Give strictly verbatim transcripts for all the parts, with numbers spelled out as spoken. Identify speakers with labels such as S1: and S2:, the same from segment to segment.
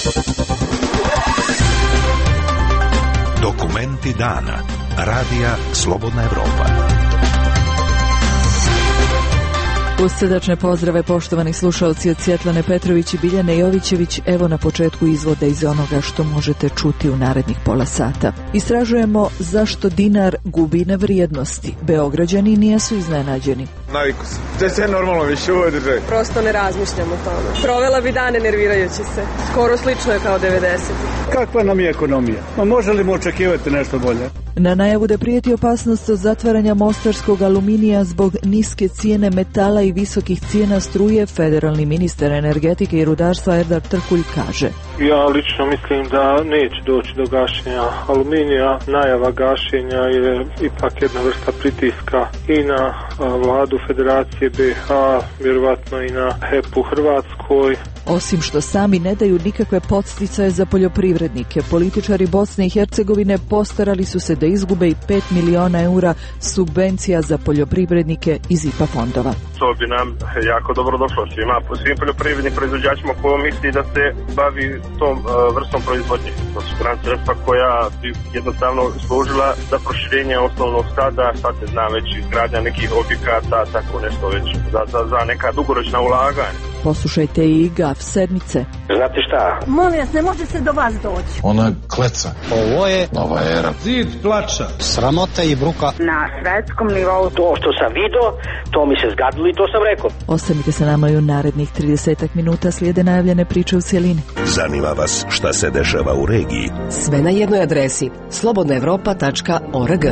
S1: Dokumenti dana. Radija Slobodna Evropa.
S2: Uz srdačne pozdrave poštovani slušalci od Svjetlane Petrović i Biljane Jovićević, evo na početku izvoda iz onoga što možete čuti u narednih pola sata. Istražujemo zašto dinar gubi na vrijednosti. Beograđani nisu iznenađeni.
S3: Naviku se. To je sve normalno više u ovoj državi.
S4: Prosto ne razmišljam o tome. Provela bi dane nervirajući se. Skoro slično je kao devedesetih.
S5: Kakva nam je ekonomija? Ma može li mu očekivati nešto bolje?
S2: Na najavu da prijeti opasnost od zatvaranja mostarskog aluminija zbog niske cijene metala i visokih cijena struje, federalni ministar energetike i rudarstva Erdar Trkulj kaže:
S6: Ja lično mislim da neće doći do gašenja aluminija. Najava gašenja je ipak jedna vrsta pritiska i na vladu Federacije B H, vjerovatno i na H E P u Hrvatskoj.
S2: Osim što sami ne daju nikakve podsticaje za poljoprivrednike, političari Bosne i Hercegovine postarali su se da izgube i pet miliona eura subvencija za poljoprivrednike iz I P A fondova.
S7: To bi nam jako dobro došlo svima, svim poljoprivrednim proizvođačima ko misli da se bavi tom uh, vrstom proizvodnje. To su gran sredstva koja bi jednostavno služila za proširenje osnovnog stada, sad se zna već izgradnja nekih objekata, tako nešto već za, za, za neka dugoročna ulaganja.
S2: Poslušajte i G A F sedmice.
S7: Znate šta?
S8: Molim vas, ne može se do vas doći.
S9: Ona kleca.
S10: Ovo je
S9: nova era.
S5: Zid plača.
S10: Sramota i bruka.
S8: Na svetskom nivou.
S11: To što sam vidio, to mi se zgadilo i to sam rekao.
S2: Ostanite sa nama i u narednih tridesetak minuta slijede najavljene priče u cjelini.
S1: Zanima vas šta se dešava u regiji?
S12: Sve na jednoj adresi slobodna evropa tačka org.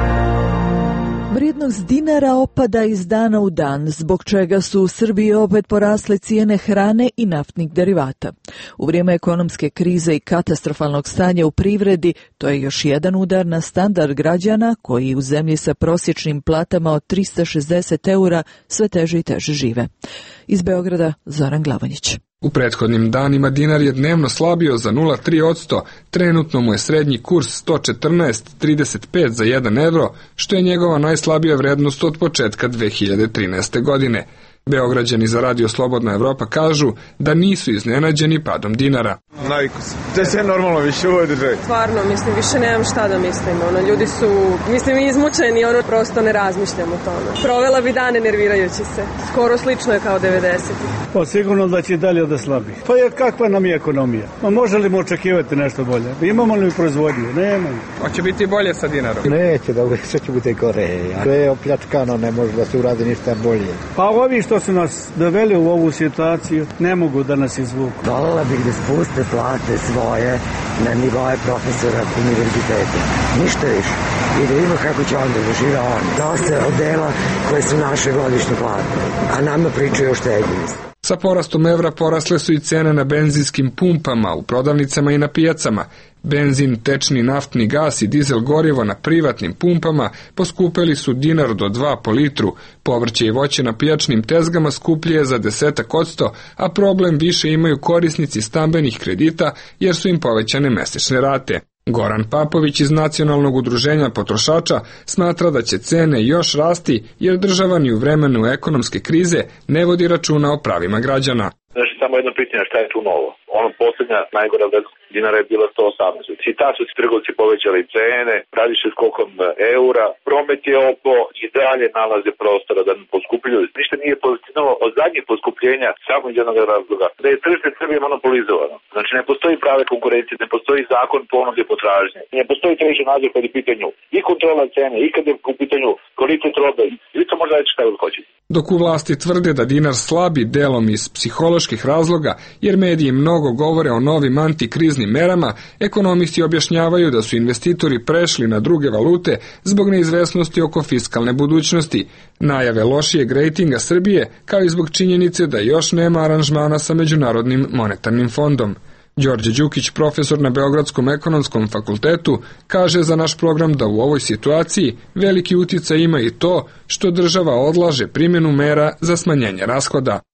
S2: Vrijednost dinara opada iz dana u dan, zbog čega su u Srbiji opet porasle cijene hrane i naftnih derivata. U vrijeme ekonomske krize i katastrofalnog stanja u privredi, to je još jedan udar na standard građana koji u zemlji sa prosječnim platama od trista šezdeset eura sve teže i teže žive. Iz Beograda, Zoran Glavonjić.
S13: U prethodnim danima dinar je dnevno slabio za nula zarez tri posto, trenutno mu je srednji kurs sto četrnaest zarez trideset pet za jedan evro, što je njegova najslabija vrednost od početka dve hiljade trinaeste. godine. Beograđani za Radio Slobodna Evropa kažu da nisu iznenađeni padom dinara.
S3: Naviku se. To je sve normalno više u ovoj državi.
S4: Stvarno, mislim, više nemam šta da mislim. Ono, ljudi su, mislim, izmučeni, ono, prosto ne razmišljam o tome. Provela bi dane nervirajući se. Skoro slično je kao devedesetih.
S5: Pa sigurno da će i dalje da slabi. Pa je kakva nam je ekonomija? Ma može li mu očekivati nešto bolje? Imamo li proizvodnju? Nemamo.
S13: Hoće biti bolje sa dinarom?
S10: Neće da sve će biti gore. Sve je opljačkano, ne može da se uradi ništa bolje.
S5: Pa ovi što su nas doveli u ovu situaciju ne mogu da nas izvuku.
S10: Volela bih da spuste plate svoje na nivoje profesora univerziteta. Ništa više. I da vidimo kako će onda da žive oni. Dosta od dela koje su naše godišnje plate. A nama pričaju o štednji.
S13: Sa porastom evra porasle su i cene na benzinskim pumpama, u prodavnicama i na pijacama. Benzin, tečni naftni gas i dizel gorivo na privatnim pumpama poskupeli su dinar do dva po litru. Povrće i voće na pijačnim tezgama skuplje je za desetak odsto, a problem više imaju korisnici stambenih kredita jer su im povećane mesečne rate. Goran Papović iz Nacionalnog udruženja potrošača smatra da će cene još rasti jer država ni u vremenu ekonomske krize ne vodi računa o pravima građana.
S7: Znači, samo jedno pitanje, šta je tu novo? Ono posljednja najgora vrednost dinara je bila sto osamnaest. I ta su trgovci povećali cene, radi se skokom eura, promet je oko i dalje nalaze prostora da ne poskupljuju. Ništa nije pozitivno od zadnjih poskupljenja samo iz jednog razloga. Da je tržište Srbije monopolizovano. Znači, ne postoji prave konkurencije, ne postoji zakon ponude potražnje. Ne postoji tržišni nadzor kad je u pitanju i kontrola cene, i kad je u pitanju kvalitet robe. I to možda reći šta god hoće.
S13: Dok u vlasti tvrde da dinar slabi delom iz psiholoških razloga, jer mediji mnogo govore o novim antikriznim merama, ekonomisti objašnjavaju da su investitori prešli na druge valute zbog neizvesnosti oko fiskalne budućnosti, najave lošijeg rejtinga Srbije, kao i zbog činjenice da još nema aranžmana sa Međunarodnim monetarnim fondom. Đorđe Đukić, profesor na Beogradskom ekonomskom fakultetu, kaže za naš program da u ovoj situaciji veliki uticaj ima i to što država odlaže primjenu mera za smanjenje rashoda.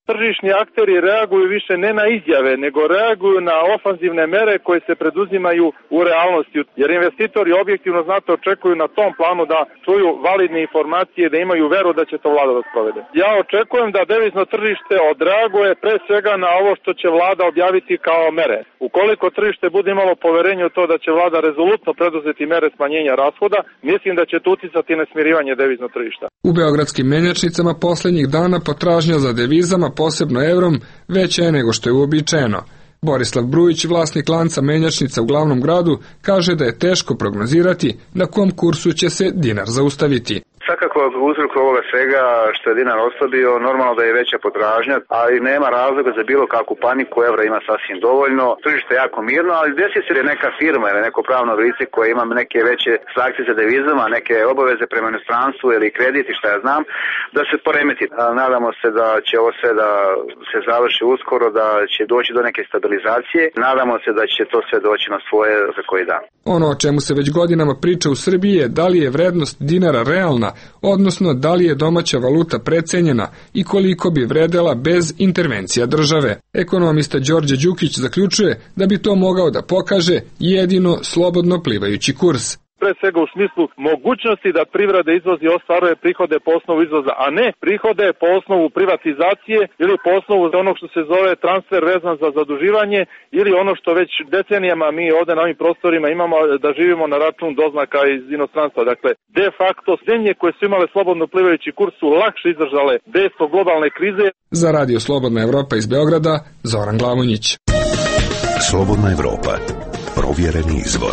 S9: tržišni akteri reaguju više ne na izjave, nego reaguju na ofanzivne mere koje se preduzimaju u realnosti. Jer investitori objektivno znate očekuju na tom planu da čuju validne informacije, da imaju veru da će to vlada da sprovede. Ja očekujem da devizno tržište odreaguje pre svega na ovo što će vlada objaviti kao mere. Ukoliko tržište bude imalo poverenje u to da će vlada rezolutno preduzeti mere smanjenja rashoda, mislim da će to uticati na smirivanje deviznog tržišta.
S13: U beogradskim menjačnicama posljednjih dana potražnja za devizama, posebno evrom, veća je nego što je uobičajeno. Borislav Brujić, vlasnik lanca menjačnica u glavnom gradu, kaže da je teško prognozirati na kom kursu će se dinar zaustaviti.
S14: Svakako uzrok ovoga svega što je dinar oslabio, normalno da je veća potražnja, ali nema razloga za bilo kakvu paniku, evra ima sasvim dovoljno, tržište je jako mirno, ali desi se je neka firma ili neko pravno lice koje ima neke veće transakcije za devizama, neke obaveze prema inostranstvu ili krediti, šta ja znam, da se poremeti. Nadamo se da će ovo sve da se završi uskoro, da će doći do neke stabilizacije, nadamo se da će to sve doći na svoje za koji dan.
S13: Ono o čemu se već godinama priča u Srbiji je da li je vrednost dinara realna, odnosno da li je domaća valuta precenjena i koliko bi vredela bez intervencija države. Ekonomista Đorđe Đukić zaključuje da bi to mogao da pokaže jedino slobodno plivajući kurs.
S9: Pre svega u smislu mogućnosti da privreda izvozi i ostvaruje prihode po osnovu izvoza, a ne prihode po osnovu privatizacije ili po osnovu onog što se zove transfer vezan za zaduživanje ili ono što već decenijama mi ovdje na ovim prostorima imamo, da živimo na račun doznaka iz inostranstva. Dakle, de facto zemlje koje su imale slobodno plivajući kurs su lakše izdržale dejstvo globalne krize.
S13: Za Radio Slobodna Evropa iz Beograda, Zoran Glavonjić.
S1: Slobodna Evropa. Provjereni izvor.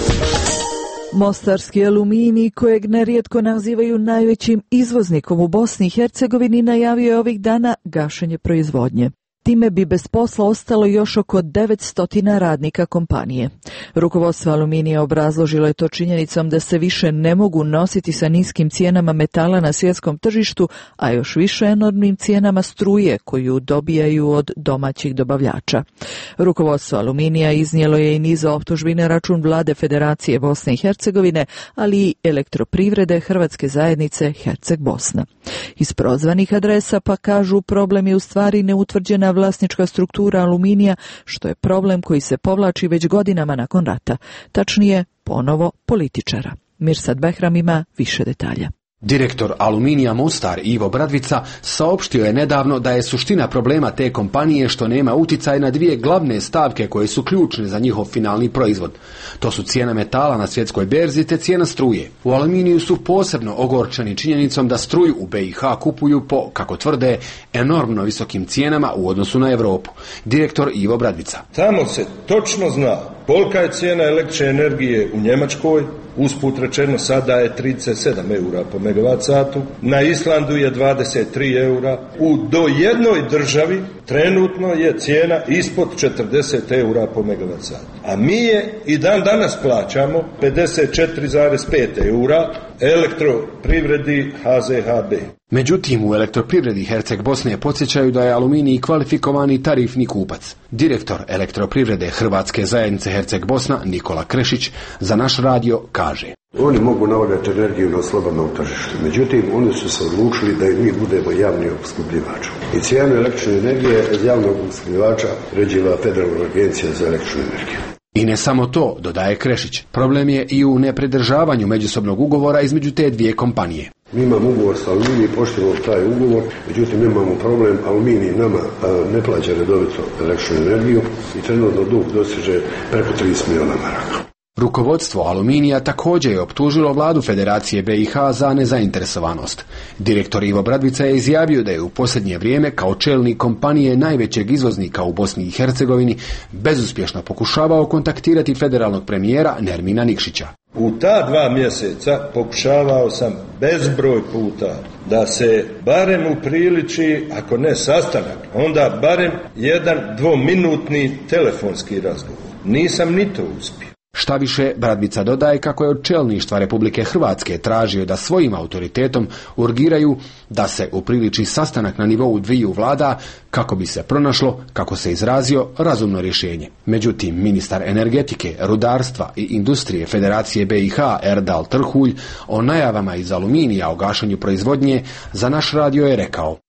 S2: Mostarski aluminij, kojeg nerijetko nazivaju najvećim izvoznikom u Bosni i Hercegovini, najavio je ovih dana gašenje proizvodnje. Time bi bez posla ostalo još oko devetsto radnika kompanije. Rukovodstvo Aluminija obrazložilo je to činjenicom da se više ne mogu nositi sa niskim cijenama metala na svjetskom tržištu, a još više enormnim cijenama struje koju dobijaju od domaćih dobavljača. Rukovodstvo Aluminija iznijelo je i niz optužbi na račun vlade Federacije Bosne i Hercegovine, ali i Elektroprivrede Hrvatske zajednice Herceg Bosna. Iz prozvanih adresa pa kažu problem je u stvari neutvrđena vlasnička struktura Aluminija, što je problem koji se povlači već godinama nakon rata. Tačnije, ponovo političara. Mirsad Behram ima više detalja.
S15: Direktor Aluminija Mostar Ivo Bradvica saopštio je nedavno da je suština problema te kompanije što nema uticaj na dvije glavne stavke koje su ključne za njihov finalni proizvod. To su cijena metala na svjetskoj berzi te cijena struje. U Aluminiju su posebno ogorčeni činjenicom da struju u B i H kupuju po, kako tvrde, enormno visokim cijenama u odnosu na Europu. Direktor Ivo Bradvica.
S16: Tamo se točno zna kolika je cijena električne energije u Njemačkoj, usput rečeno sada je trideset sedam eura po megavat satu, na Islandu je dvadeset tri eura, u do jednoj državi trenutno je cijena ispod četrdeset eura po megavat satu. A mi je i dan danas plaćamo pedeset četiri zarez pet eura Elektroprivredi H Z H B.
S15: Međutim, u Elektroprivredi Herceg Bosne podsjećaju da je Aluminij kvalifikovani tarifni kupac. Direktor Elektroprivrede Hrvatske zajednice Herceg Bosna Nikola Krešić za naš radio kaže:
S17: Oni mogu nabavljati energiju na slobodnom tržištu, međutim oni su se odlučili da i mi budemo javni opskrbljivač. I cijenu električne energije iz javnog opskrbljivača uređiva Federalna agencija za električnu energiju.
S15: I ne samo to, dodaje Krešić, problem je i u nepridržavanju međusobnog ugovora između te dvije kompanije.
S17: Mi imamo ugovor sa Aluminij, poštujemo taj ugovor, međutim imamo problem, Aluminij nama a, ne plaća redovito električnu energiju i trenutno dug dostiže preko trideset milijuna maraka.
S15: Rukovodstvo Aluminija također je optužilo vladu Federacije B i H za nezainteresovanost. Direktor Ivo Bradvica je izjavio da je u posljednje vrijeme kao čelnik kompanije najvećeg izvoznika u Bosni i Hercegovini bezuspješno pokušavao kontaktirati federalnog premijera Nermina Nikšića.
S16: U ta dva mjeseca pokušavao sam bezbroj puta da se barem upriliči, ako ne sastanak, onda barem jedan dvominutni telefonski razgovor. Nisam ni to uspio.
S15: Šta više, Bradvica dodaje kako je od čelništva Republike Hrvatske tražio da svojim autoritetom urgiraju da se upriliči sastanak na nivou dviju vlada kako bi se pronašlo, kako se izrazio, razumno rješenje. Međutim, ministar energetike, rudarstva i industrije Federacije B i H Erdal Trhulj o najavama iz Aluminija o gašenju proizvodnje za naš radio je rekao: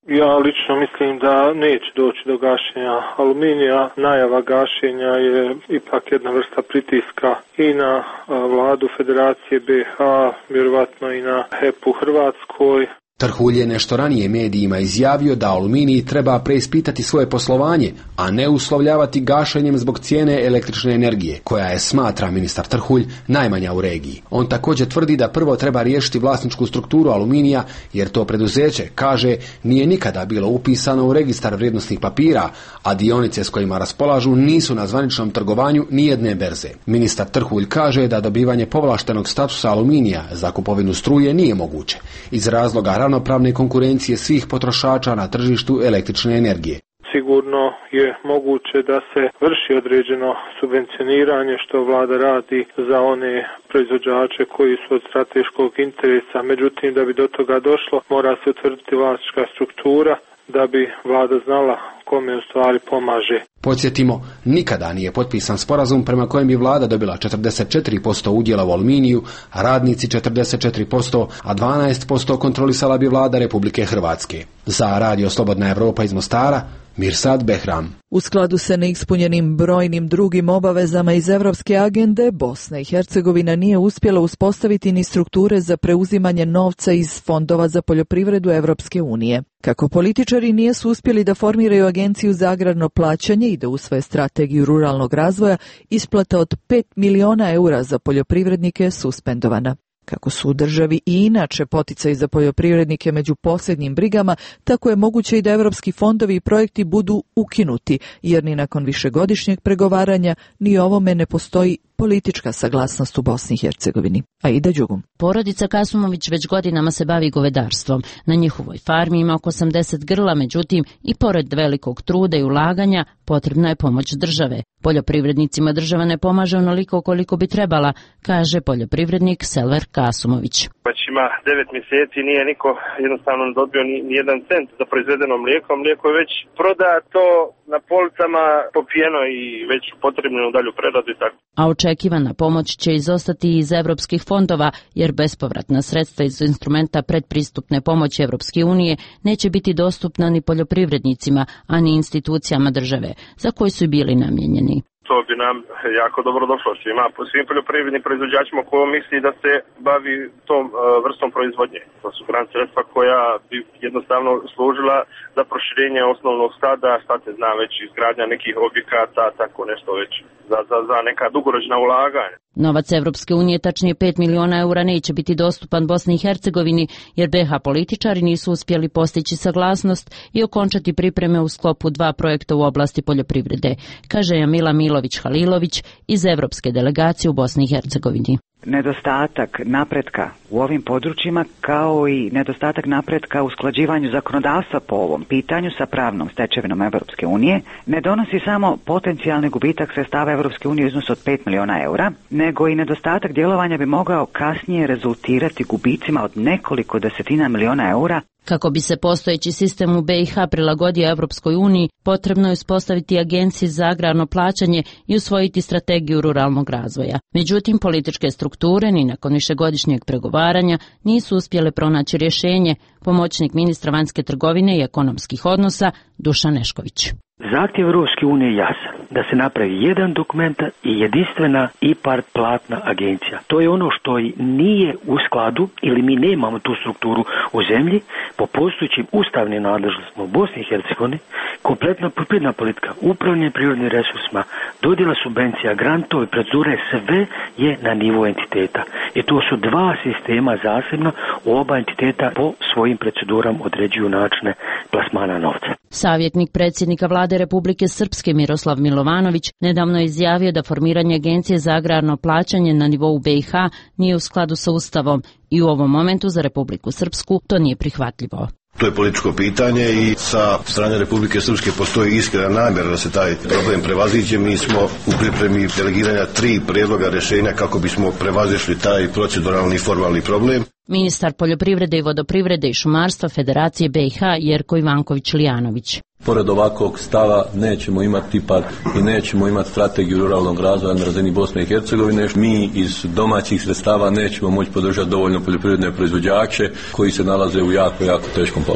S6: Ja lično mislim da neće doći do gašenja aluminija. Najava gašenja je ipak jedna vrsta pritiska i na vladu Federacije B iH, vjerovatno i na H E P u Hrvatskoj.
S15: Trhulj je nešto ranije medijima izjavio da Aluminij treba preispitati svoje poslovanje, a ne uslovljavati gašenjem zbog cijene električne energije, koja je, smatra ministar Trhulj, najmanja u regiji. On također tvrdi da prvo treba riješiti vlasničku strukturu Aluminija, jer to preduzeće, kaže, nije nikada bilo upisano u registar vrijednosnih papira, a dionice s kojima raspolažu nisu na zvaničnom trgovanju nijedne berze. Ministar Trhulj kaže da dobivanje povlaštenog statusa Aluminija za kupovinu struje nije moguće, iz razloga ravnopravne konkurencije svih potrošača na tržištu električne energije.
S6: Sigurno je moguće da se vrši određeno subvencioniranje što vlada radi za one proizvođače koji su od strateškog interesa. Međutim, da bi do toga došlo, mora se utvrditi vlasnička struktura da bi vlada znala kome u stvari pomaže.
S15: Podsjetimo, nikada nije potpisan sporazum prema kojem bi vlada dobila četrdeset četiri posto udjela u Aluminiju, a radnici četrdeset četiri posto, a dvanaest posto kontrolisala bi vlada Republike Hrvatske. Za Radio Slobodna Evropa iz Mostara, Mirsad Behram.
S2: U skladu sa neispunjenim brojnim drugim obavezama iz Evropske agende, Bosna i Hercegovina nije uspjela uspostaviti ni strukture za preuzimanje novca iz fondova za poljoprivredu Evropske unije. Kako političari nisu uspjeli da formiraju agenciju za agrarno plaćanje i da usvoje strategiju ruralnog razvoja, isplata od pet miliona eura za poljoprivrednike je suspendovana. Kako su u državi i inače poticaji za poljoprivrednike među posljednjim brigama, tako je moguće i da evropski fondovi i projekti budu ukinuti, jer ni nakon višegodišnjeg pregovaranja ni ovome ne postoji politička saglasnost u Bosni i Hercegovini. Aida Đugum.
S18: Porodica Kasumović već godinama se bavi govedarstvom. Na njihovoj farmi ima oko osamdeset grla, međutim i pored velikog truda i ulaganja potrebna je pomoć države. Poljoprivrednicima država ne pomaže onoliko koliko bi trebala, kaže poljoprivrednik Selver Kasumović.
S19: Već ima devet mjeseci, nije niko jednostavno dobio ni, ni jedan cent za proizvedeno mlijeko. Mlijeko je već prodato na policama, popijeno i već potrebno u dalju preradu i tako.
S18: A očekivana pomoć će izostati iz evropskih fondova, jer bespovratna sredstva iz instrumenta predpristupne pomoći Evropske unije neće biti dostupna ni poljoprivrednicima, a ni institucijama države, za koji su bili namijenjeni.
S19: To bi nam jako dobro došlo svima, svim poljoprivrednim proizvođačima ko misli da se bavi tom uh, vrstom proizvodnje. To su gran sredstva koja bi jednostavno služila za proširenje osnovnog stada, šta se zna već izgradnja nekih objekata, tako nešto već za, za, za neka dugoročna ulaganja.
S18: Novac Evropske unije, tačnije pet miliona eura, neće biti dostupan Bosni i Hercegovini, jer B iH političari nisu uspjeli postići saglasnost i okončati pripreme u sklopu dva projekta u oblasti poljoprivrede, kaže Jamila Milović-Halilović iz Evropske delegacije u Bosni i Hercegovini.
S20: Nedostatak napretka u ovim područjima, kao i nedostatak napretka u usklađivanju zakonodavstva po ovom pitanju sa pravnom stečevinom Evropske unije, ne donosi samo potencijalni gubitak sredstava Evropske unije u iznosu od pet miliona eura, nego i nedostatak djelovanja bi mogao kasnije rezultirati gubicima od nekoliko desetina miliona eura.
S18: Kako bi se postojeći sistem u B iH prilagodio Evropskoj uniji, potrebno je uspostaviti agenciju za agrarno plaćanje i usvojiti strategiju ruralnog razvoja. Međutim, političke strukture ni nakon višegodišnjeg pregovaranja nisu uspjele pronaći rješenje, pomoćnik ministra vanjske trgovine i ekonomskih odnosa Dušan Nešković.
S21: Zahtjev Europske unije je jasan, da se napravi jedan dokument i jedinstvena I P A R platna agencija. To je ono što nije u skladu ili mi nemamo tu strukturu u zemlji po postojećim ustavnim nadležnostima u Bosni i Hercegovini, kompletna poljoprivredna politika, upravljanje prirodnim resursima, dodjela subvencija, grantovi, procedure, sve je na nivou entiteta. I to su dva sistema zasebno, u oba entiteta po svojim procedurama određuju načine plasmana novca.
S18: Savjetnik predsjednika vlade Republike Srpske Miroslav Milovanović nedavno je izjavio da formiranje agencije za agrarno plaćanje na nivou B iH nije u skladu sa Ustavom i u ovom momentu za Republiku Srpsku to nije prihvatljivo.
S22: To je političko pitanje i sa strane Republike Srpske postoji iskrena namjera da se taj problem prevaziđe. Mi smo u pripremi delegiranja tri prijedloga rješenja kako bismo prevazišli taj proceduralni i formalni problem.
S18: Ministar poljoprivrede i vodoprivrede i šumarstva Federacije B iH Jerko Ivanković-Lijanović.
S23: Pored ovakvog stava nećemo imati I P A R i nećemo imati strategiju ruralnog razvoja na razini Bosne i Hercegovine. Mi iz domaćih sredstava nećemo moći podržati dovoljno poljoprivredne proizvođače koji se nalaze u jako, jako teškom položaju.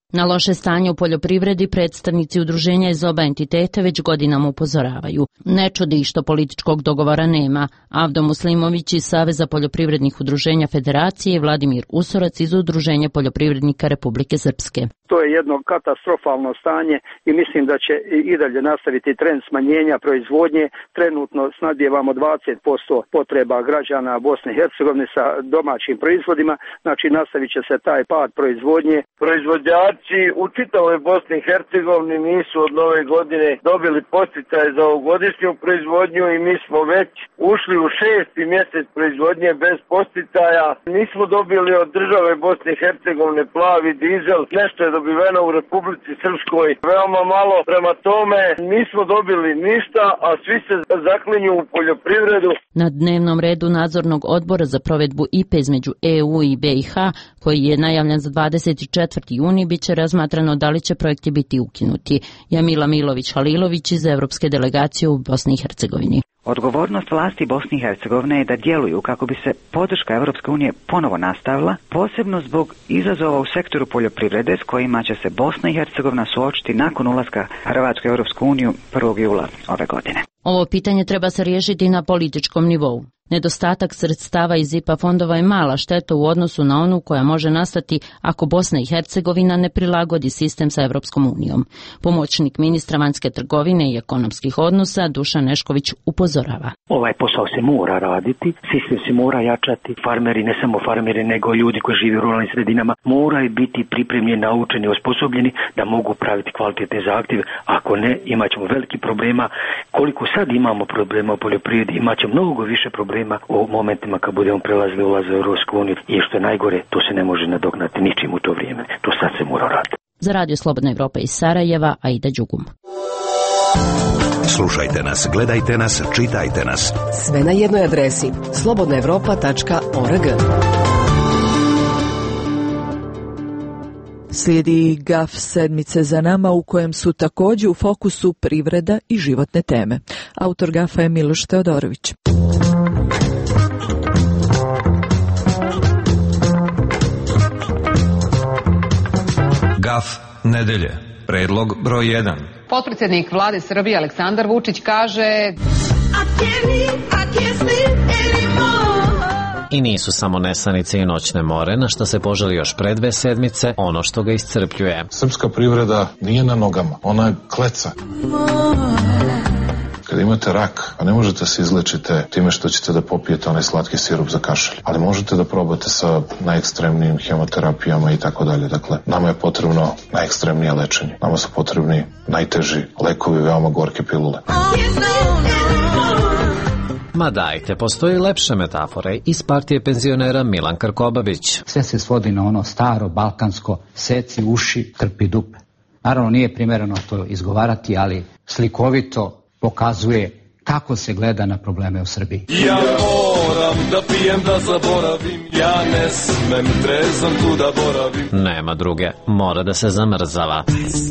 S18: Na loše stanje u poljoprivredi predstavnici udruženja iz oba entiteta već godinama upozoravaju. Ne čudi što političkog dogovora nema. Avdo Muslimović iz Saveza poljoprivrednih udruženja Federacije i Vladimir Usorac iz Udruženja poljoprivrednika Republike Srpske.
S8: To je jedno katastrofalno stanje i mislim da će i dalje nastaviti trend smanjenja proizvodnje. Trenutno snadbijevamo dvadeset posto potreba građana Bosne i Hercegovine sa domaćim proizvodima, znači nastavit će se taj pad proizvodnje.
S11: Proizvođači u čitavoj Bosni i Hercegovini nisu od nove godine dobili posticaje za ovogodišnju proizvodnju i mi smo već ušli u šesti mjesec proizvodnje bez posticaja. Nismo dobili od države Bosne i Hercegovine plavi dizel, nešto je dobiveno u Republici Srpskoj veoma malo, prema tome nismo dobili ništa, a svi se zaklinju u poljoprivredu.
S18: Na dnevnom redu nadzornog odbora za provedbu I P E između E U i B i H, koji je najavljen za dvadeset četvrti juni, bit će razmatrano da li će projekti biti ukinuti. Jamila Milović-Halilović iz Evropske delegacije u Bosni i Hercegovini.
S20: Odgovornost vlasti Bosne i Hercegovine je da djeluju kako bi se podrška Evropske unije ponovo nastavila, posebno zbog izazova u sektoru poljoprivrede s kojima će se Bosna i Hercegovina suočiti nakon ulaska Hrvatske u Europsku uniju prvog jula ove godine.
S18: Ovo pitanje treba se riješiti na političkom nivou. Nedostatak sredstava iz I P A fondova je mala šteta u odnosu na onu koja može nastati ako Bosna i Hercegovina ne prilagodi sistem sa Evropskom unijom. Pomoćnik ministra vanjske trgovine i ekonomskih odnosa Dušan Nešković upozorava.
S21: Ovaj posao se mora raditi, sistem se mora jačati, farmeri, ne samo farmeri, nego ljudi koji žive u ruralnim sredinama, moraju biti pripremljeni, naučeni, osposobljeni da mogu praviti kvalitetne zahtjeve. Ako ne, imat ćemo veliki problema. Koliko sad imamo problema u poljoprivredi, imat ćemo mnogo više problema u momentima kad budemo prelazili ulaz u Europsku uniju i što je najgore, to se ne može nadoknati ničim u to vrijeme. To sad se mora raditi.
S18: Za Radio Slobodna Evropa iz Sarajeva, Aida Đugum.
S1: Slušajte nas, gledajte nas, čitajte nas.
S12: Sve na jednoj adresi slobodna evropa tačka org.
S2: Slijedi Gaf sedmice za nama u kojem su također u fokusu privreda i životne teme. Autor Gafa je Miloš Teodorović.
S24: Gaf nedelje. Predlog broj jedan.
S25: Potpredsjednik vlade Srbije Aleksandar Vučić kaže:
S26: I nisu samo nesanice i noćne more, na što se požali još pre dve sedmice, ono što ga iscrpljuje.
S27: Srpska privreda nije na nogama, ona je kleca. Kada imate rak, a ne možete se izlečite time što ćete da popijete onaj slatki sirup za kašalj, ali možete da probate sa najekstremnijim hemoterapijama i tako dalje. Dakle, nama je potrebno najekstremnije lečenje. Nama su potrebni najteži lekovi, veoma gorke pilule.
S26: Ma dajte, postoji lepše metafore iz partije penzionera Milan Krkobabić.
S28: Sve se svodi na ono staro, balkansko, seci uši, trpi dupe. Naravno, nije primjereno to izgovarati, ali slikovito pokazuje kako se gleda na probleme u Srbiji.
S24: Ja moram da pijem da zaboravim, ja ne smem trezan tu da boravim.
S26: Nema druge, mora da se zamrzava.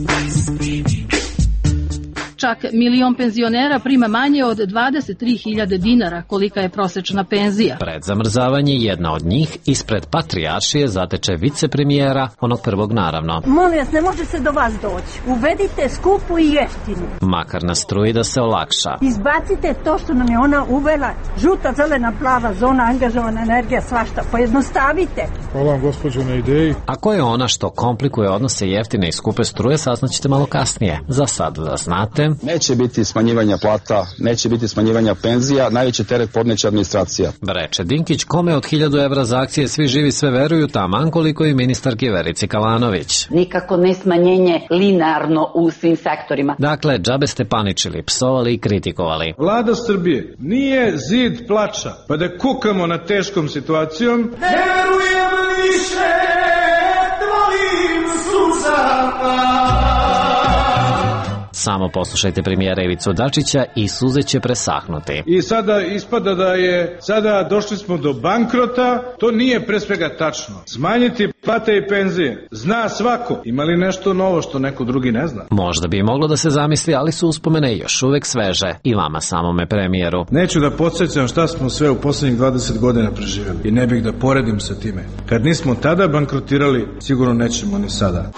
S29: Čak milion penzionera prima manje od dvadeset tri hiljade dinara, kolika je prosečna penzija.
S26: Pred zamrzavanje jedna od njih ispred Patrijaršije zateče vicepremijera, onog prvog naravno.
S30: Molim vas, ne može se do vas doći. Uvedite skupu i jeftinu.
S26: Makar na struji da se olakša.
S30: Izbacite to što nam je ona uvela, žuta, zelena, plava zona, angažovana energija, svašta. Pojednostavite.
S31: Hvala vam, gospođo, na ideji.
S26: Ako je ona što komplikuje odnose jeftine i skupe struje, saznaćete malo kasnije. Za sad da znate,
S32: neće biti smanjivanja plata, neće biti smanjivanja penzija, najveći teret podneće administracija.
S26: Reče Dinkić, kome od hiljadu evra za akcije svi živi sve veruju, taman koliko i ministarki Verici Kalanović.
S33: Nikako ne smanjenje linearno u svim sektorima.
S26: Dakle, džabe ste paničili, psovali i kritikovali.
S31: Vlada Srbije nije zid plača, pa da kukamo na teškom situacijom. Ne verujem više tvojim suzama.
S26: Samo poslušajte premijera Ivicu Dačića i suze će presahnuti.
S31: I sada ispada da je, sada došli smo do bankrota, to nije pre svega tačno. Smanjiti plate i penzije. Zna svako. Ima li nešto novo što neko drugi ne zna?
S26: Možda bi moglo da se zamisli, ali su uspomene još uvek sveže. I vama samome premijeru.
S31: Neću da podsjećam šta smo sve u poslednjih dvadeset godina preživjeli. I ne bih da poredim sa time. Kad nismo tada bankrotirali, sigurno nećemo ni sada.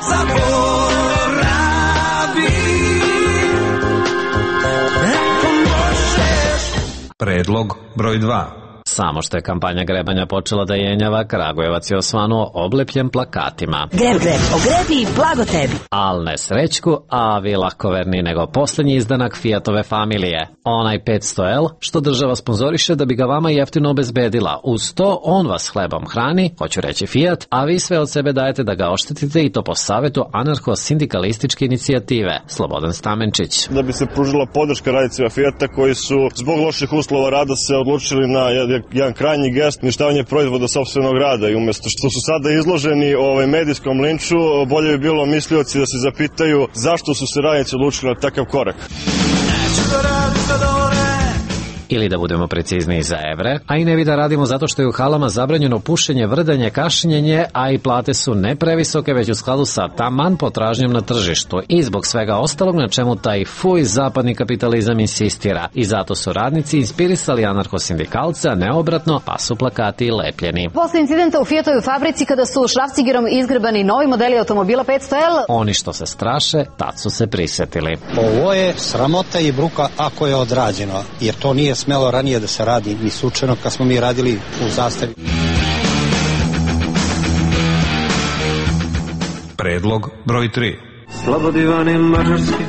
S3: Predlog broj dva.
S26: Samo što je kampanja grebanja počela da jenjava, Kragujevac je osvanuo oblepljen plakatima.
S4: Greb, greb, ogrebi, blago tebi.
S26: Al ne srećku, a vi lakoverni nego poslednji izdanak Fiatove familije. Onaj petsto L, što država sponzoriše da bi ga vama jeftino obezbedila. Uz to, on vas hlebom hrani, hoću reći Fiat, a vi sve od sebe dajete da ga oštetite i to po savetu anarcho-sindikalističke inicijative. Slobodan Stamenčić.
S5: Da bi se pružila podrška radnicima Fiata koji su zbog loših uslova rada se odlučili na jedan krajnji gest uništavanje proizvoda sopstvenog rada i umjesto što su sada izloženi ovaj medijskom linču, bolje bi bilo mislioci da se zapitaju zašto su se radnici odlučili na takav korak.
S26: Ili da budemo precizniji za evre, a i ne bi da radimo zato što je u halama zabranjeno pušenje, vrdanje, kašljenje, a i plate su ne previsoke, već u skladu sa taman potražnjom na tržištu i zbog svega ostalog na čemu taj fuj zapadni kapitalizam insistira. I zato su radnici inspirisali anarcho-sindikalce, a ne obratno, pa su plakati lepljeni.
S6: Posle incidenta u Fiatovoj fabrici kada su šrafcigerom izgrebani novi modeli automobila petsto L,
S26: oni što se straše, tad su se prisetili.
S7: Ovo je sramota i bruka ako je odrađeno, jer to nije smelo ranije da se radi ni slučajno kad smo mi radili u Zastavi.
S3: Predlog broj tri.
S24: Slobodivani mađarski,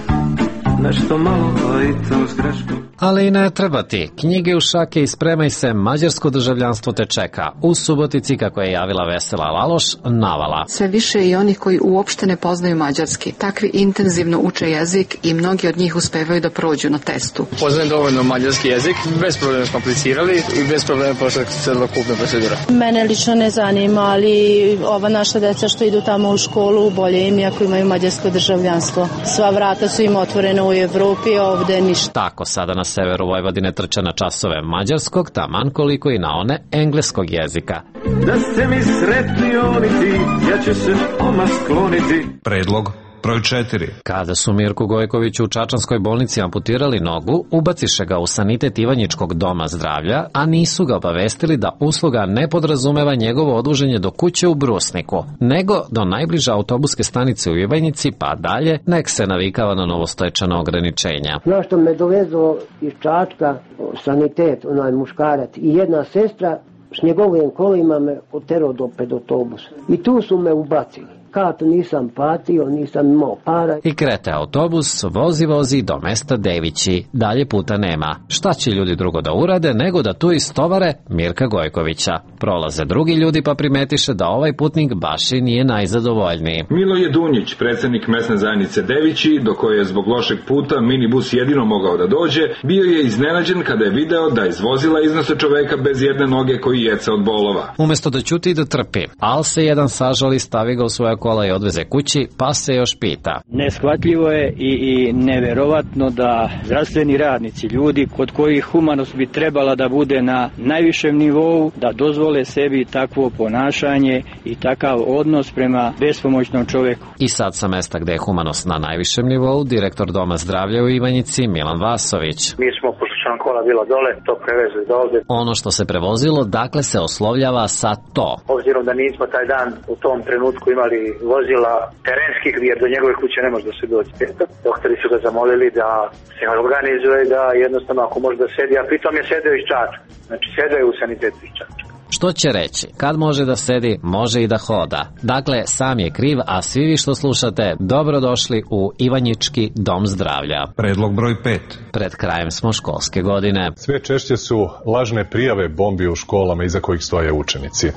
S24: nešto malo, a i to s greškom.
S26: Ali i ne treba ti. Knjige u šake i spremaj se, mađarsko državljanstvo te čeka. U Subotici, kako je javila Vesela Laloš, navala.
S9: Sve više i onih koji uopšte ne poznaju mađarski. Takvi intenzivno uče jezik i mnogi od njih uspevaju da prođu na testu.
S10: Poznajem dovoljno mađarski jezik, bez problema smo aplicirali i bez problema prošla celokupna procedura.
S13: Mene lično ne zanima, ali ova naša deca što idu tamo u školu, bolje im ako imaju mađarsko državljanstvo. Sva vrata su im otvorena u Evropi, ovde ništa.
S26: Tako sada na severu Vojvodine trče na časove mađarskog, taman koliko i na one engleskog jezika.
S24: Da ste mi sretni oni ti, ja ću se oma skloniti.
S3: Predlog broj četiri.
S26: Kada su Mirku Gojkoviću u čačanskoj bolnici amputirali nogu, ubaciše ga u sanitet Ivanjičkog doma zdravlja, a nisu ga obavestili da usluga ne podrazumeva njegovo odvoženje do kuće u Brusniku, nego do najbliže autobuske stanice u Ivanjici, pa dalje, nek se navikava na novostojčana ograničenja.
S14: Znaš što me dovezo iz Čačka, sanitet, onaj muškarac i jedna sestra, s njegovim kolima me oterao do pred autobusa. I tu su me ubacili. Kad nisam patio, nisam imao para.
S26: I krete autobus, vozi vozi do mesta Devići. Dalje puta nema. Šta će ljudi drugo da urade nego da tu istovare Mirka Gojkovića. Prolaze drugi ljudi pa primetiše da ovaj putnik baš i nije najzadovoljniji.
S15: Miloje Dunjić, predsednik mesne zajednice Devići, do koje je zbog lošeg puta minibus jedino mogao da dođe, bio je iznenađen kada je video da iz vozila iznose čoveka bez jedne noge koji jeca od bolova.
S26: Umesto da ćuti i da trpi, al se jedan sažali, stavi ga u svoje kola i odveze kući, pa se još pita.
S16: Neshvatljivo je i, i neverovatno da zdravstveni radnici, ljudi kod kojih humanost bi trebala da bude na najvišem nivou, da dozvole sebi takvo ponašanje i takav odnos prema bespomoćnom čoveku.
S26: I sad sa mesta gde je humanost na najvišem nivou, direktor Doma zdravlja u Ivanjici, Milan Vasović.
S17: Mi smo pošto kola bila dole, to prevezli do ovde.
S26: Ono što se prevozilo, dakle se oslovljava sa to.
S17: Obzirom da nismo taj dan u tom trenutku imali vozila terenskih, jer do njegove kuće ne može da se dođe. Doktori su ga zamolili da se organizuje, da jednostavno ako može da sedi, a pritom je sedeo iz Čačka. Znači sedeo je u sanitetu iz Čačka.
S26: Što će reći, kad može da sedi, može i da hoda. Dakle, sam je kriv, a svi vi što slušate, dobrodošli u Ivanjički dom zdravlja.
S3: Predlog broj pet.
S26: Pred krajem smo školske godine.
S19: Sve češće su lažne prijave bombi u školama iza kojih stoje učenici.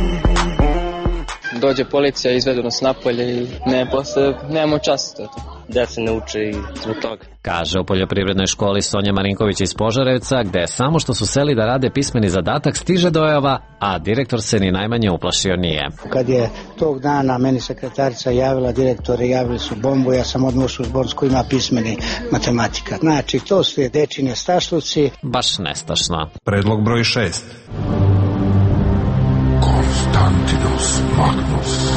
S10: Dođe policija, izvedu nas napolje i ne, posle, nemamo čas.
S1: deca ne uče i zbog toga.
S26: Kaže u poljoprivrednoj školi Sonja Marinković iz Požarevca, gde samo što su seli da rade pismeni zadatak stiže dojava, a direktor se ni najmanje uplašio nije.
S2: Kad je tog dana meni sekretarica javila, direktore javili su bombu, ja sam odmah u Zborsku, ima pismeni matematika. Znači, to su je dečine stašluci.
S26: Baš nestašno.
S3: Predlog broj šest.
S8: Konstantinos Magnus.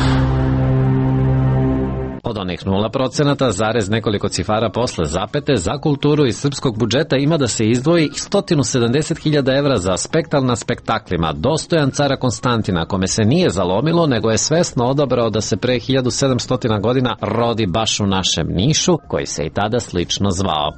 S26: Od onih nula procenata, zarez nekoliko cifara posle zapete, za kulturu iz srpskog budžeta ima da se izdvoji sto sedamdeset hiljada evra za spektakl na spektaklima dostojan cara Konstantina, kome se nije zalomilo, nego je svesno odabrao da se pre hiljadu sedamsto godina rodi baš u našem Nišu, koji se i tada slično zvao.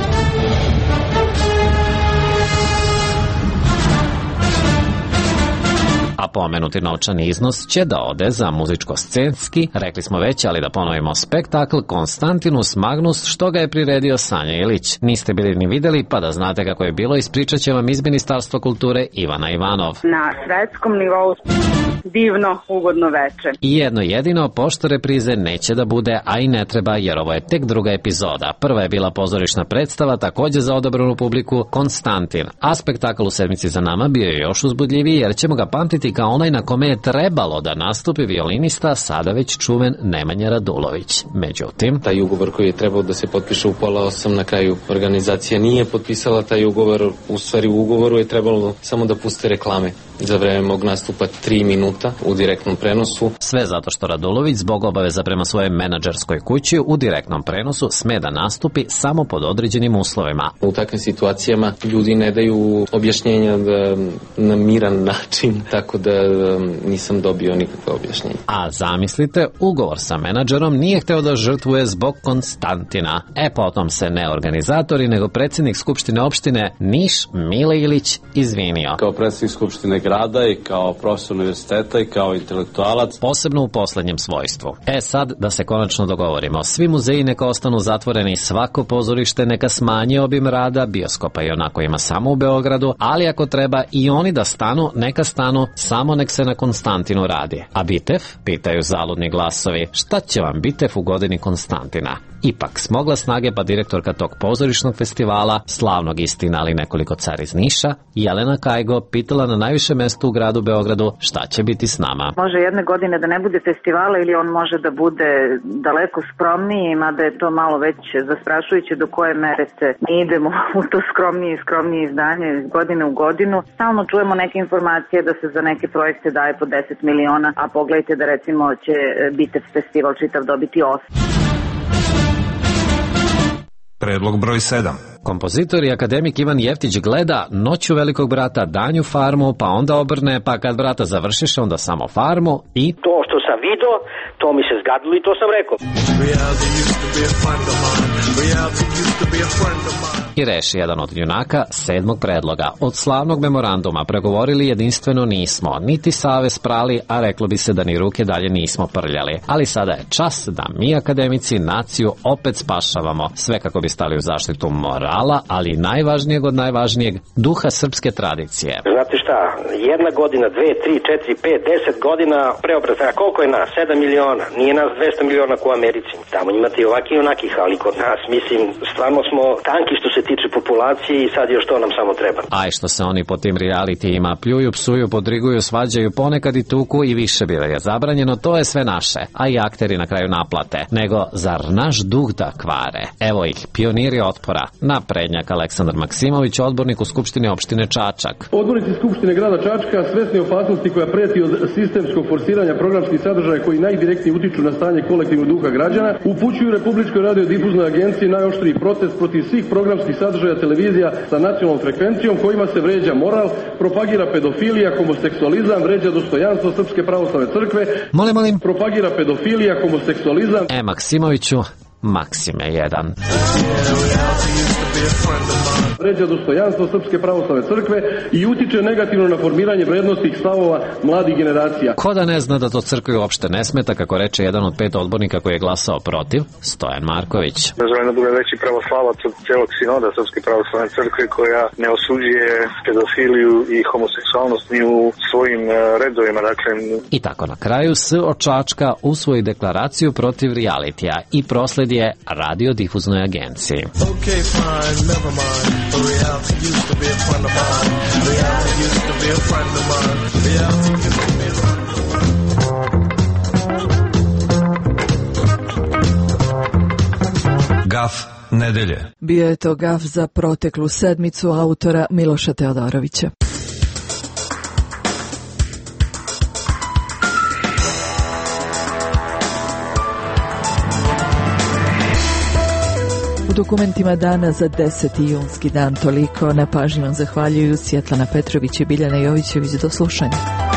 S26: A pomenuti novčani iznos će da ode za muzičko-scenski, rekli smo već, ali da ponovimo, spektakl Konstantinus Magnus, što ga je priredio Sanja Ilić. Niste bili ni videli, pa da znate kako je bilo, ispričat će vam iz Ministarstva kulture Ivana Ivanov.
S11: Na svetskom nivou divno, ugodno veče.
S26: I jedno jedino, pošto reprize neće da bude, a i ne treba, jer ovo je tek druga epizoda. Prva je bila pozorišna predstava, takođe za odabranu publiku, Konstantin. A spektakl u sedmici za nama bio je još uzbudljiviji, jer ćemo ga pamtiti kao onaj na kome je trebalo da nastupi violinista, sada već čuven Nemanja Radulović. Međutim,
S1: taj ugovor koji je trebao da se potpiše u pola osam, na kraju organizacija nije potpisala taj ugovor. U stvari u ugovoru je trebalo samo da puste reklame za vreme mog nastupa tri minuta u direktnom prenosu.
S26: Sve zato što Radulović zbog obaveza prema svojoj menadžerskoj kući u direktnom prenosu sme da nastupi samo pod određenim uslovima.
S1: U takvim situacijama ljudi ne daju objašnjenja da, na miran način, tako da nisam dobio nikakve objašnjenje.
S26: A zamislite, ugovor sa menadžerom nije hteo da žrtvuje zbog Konstantina. E pa o tom se ne organizatori, nego predsjednik Skupštine opštine Niš, Mile Ilić, izvinio.
S12: Kao predsjednik Skupštine grada i kao profesor univerziteta i kao intelektualac.
S26: Posebno u poslednjem svojstvu. E sad, da se konačno dogovorimo. Svi muzeji neka ostanu zatvoreni, svako pozorište neka smanji obim rada, bioskopa i onako ima samo u Beogradu, ali ako treba i oni da stanu, neka stanu, samo nek se na Konstantinu radi. A Bitev? Pitaju zaludni glasovi. Šta će vam Bitev u godini Konstantina? Ipak smogla snage pa direktorka tog pozorišnog festivala, slavnog istina ali nekoliko car iz Niša, Jelena Kajgo, pitala na najviše mesto u gradu Beogradu šta će biti s nama.
S18: Može jedne godine da ne bude festivala ili on može da bude daleko skromniji, mada je to malo već zastrašujuće do koje mere se mi idemo u to skromnije i skromnije izdanje iz godine u godinu. Stalno čujemo neke informacije da se za neke projekte daje po deset miliona, a pogledajte da recimo će Bitev festival čitav dobiti osam.
S3: Predlog broj sedam.
S26: Kompozitor i akademik Ivan Jeftić gleda Noću velikog brata, Danju farmu, pa onda obrne, pa kad brata završiš, onda samo farmu i...
S20: To što sam video, to mi se zgadilo i to sam rekao.
S26: I reši jedan od junaka sedmog predloga. Od slavnog memoranduma pregovorili jedinstveno nismo, niti savez prali, a reklo bi se da ni ruke dalje nismo prljali. Ali sada je čas da mi akademici naciju opet spašavamo, sve kako bi stali u zaštitu morala, ali najvažnijeg od najvažnijeg, duha srpske tradicije.
S20: Znate šta, jedna godina, dve, tri, četiri, pet, deset godina preobrata, koliko je nas? Sedam miliona, nije nas dvesta miliona ko u Americi. Tamo imate i ovakih i onakih, ali kod nas, mislim, stvarno smo tanki što se tiče populacije i sad još to nam samo treba.
S26: Aj što se oni po tim realitijima pljuju, psuju, podriguju, svađaju, ponekad i tuku i više bilo je zabranjeno, to je sve naše, a i akteri na kraju naplate. Nego, zar naš duh da kvare? Evo ih, pioniri otpora, naprednjak Aleksandar Maksimović, odbornik u Skupštini opštine Čačak.
S21: Odbornici Skupštine grada Čačka, svesni opasnosti koja preti od sistemskog forsiranja programskih sadržaja koji najdirektnije utiču na stanje kolektivnog duha građana, upućuju Republičkoj radiodifuznoj agenciji najoštriji protest protiv svih programskih sadržaja televizija sa nacionalnom frekvencijom kojima se vređa moral, propagira pedofilija, homoseksualizam, vređa dostojanstvo Srpske pravoslavne crkve.
S26: Molim, molim.
S21: Propagira pedofilija, homoseksualizam.
S26: E, Maksimoviću, Maksime jedan.
S21: Vređa dostojanstvo Srpske pravoslavne crkve i utiče negativno na formiranje vrednostnih stavova mladih generacija.
S26: Ko da ne zna da to crkvi uopšte ne smeta, kako reče jedan od pet odbornika koji je glasao protiv, Stojan Marković.
S17: Da želim da bude veći pravoslavac od celog sinoda Srpske pravoslavne crkve koja ne osuđuje pedofiliju i homoseksualnost ni u svojim redovima. Dakle...
S26: I tako na kraju S od Čačka usvoji deklaraciju protiv realitija i prosled je radiodifuznoj agenciji.
S24: Okay, fine, never mind. Reality used to be a friend of mine. Reality used to be a friend of mine. Reality used to be a friend of mine.
S3: Gaf nedelje.
S4: Bio je to gaf za proteklu sedmicu autora Miloša Teodorovića. U dokumentima dana za deseti junski dan toliko. Na pažnji vam zahvaljuju Svjetlana Petrović i Biljana Jovićević. Do slušanja.